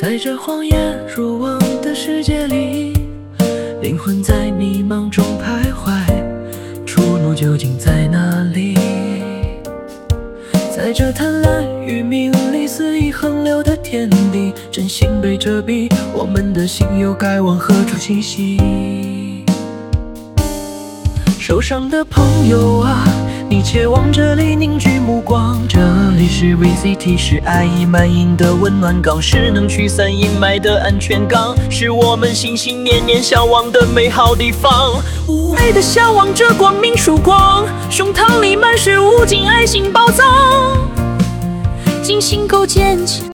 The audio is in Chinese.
在这荒野如网的世界里，灵魂在迷茫中徘徊，出路究竟在哪里？在这贪婪与名利肆意横流的天地，真心被遮蔽，我们的心又该往何处栖息？受伤的朋友啊，你且往这里凝聚目光，这里是 VCT， 是爱意满盈的温暖港，是能驱散阴霾的安全港，是我们心心念念向往的美好地方。无畏的向往着光明曙光，胸膛里满是无尽爱心宝藏，精心构建起